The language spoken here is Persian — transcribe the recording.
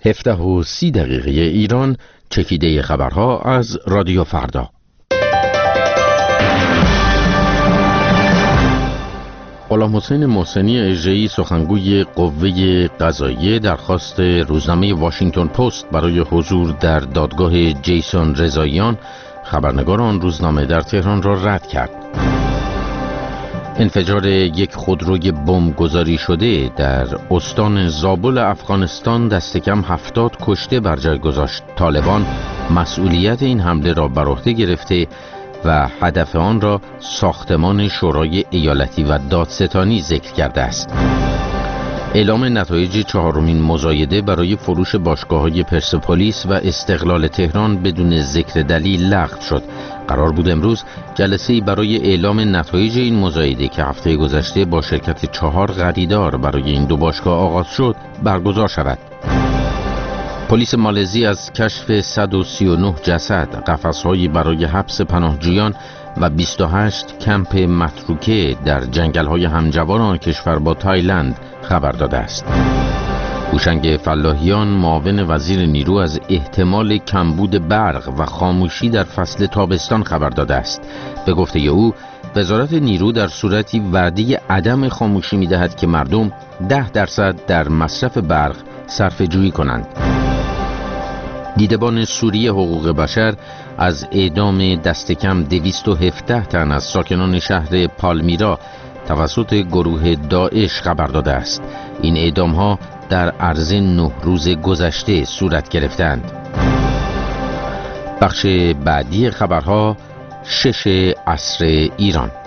17:30 ایران. چکیده خبرها از رادیو فردا. غلام حسین محسنی اژه‌ای سخنگوی قوه قضاییه درخواست روزنامه واشنگتن پست برای حضور در دادگاه جیسون رضاییان خبرنگار آن روزنامه در تهران را رد کرد. انفجار یک خودروی بمبگذاری شده در استان زابل افغانستان دست کم 70 کشته بر جای گذاشت. طالبان مسئولیت این حمله را بر عهده گرفته و هدف آن را ساختمان شورای ایالتی و دادستانی ذکر کرده است. اعلام نتایج چهارمین مزایده برای فروش باشگاه‌های پرسپولیس و استقلال تهران بدون ذکر دلیل لغو شد. قرار بود امروز جلسه‌ای برای اعلام نتایج این مزایده که هفته گذشته با شرکت 4 خریدار برای این دو باشگاه آغاز شد برگزار شود. پلیس مالزی از کشف 139 جسد، قفس‌هایی برای حبس پناهجویان و 28 کمپ متروکه در جنگل‌های همجوار آن کشور با تایلند خبر داده است. هوشنگ فلاحیان معاون وزیر نیرو از احتمال کمبود برق و خاموشی در فصل تابستان خبر داده است. به گفته او وزارت نیرو در صورتی وعده عدم خاموشی می‌دهد که مردم 10% در مصرف برق صرفه‌جویی کنند. دیدبان سوریه حقوق بشر از اعدام دست کم 217 تن از ساکنان شهر پالمیرا توسط گروه داعش خبر داده است. این اعدام‌ها در عرض 9 روز گذشته صورت گرفتند. بخش بعدی خبرها 6 عصر ایران.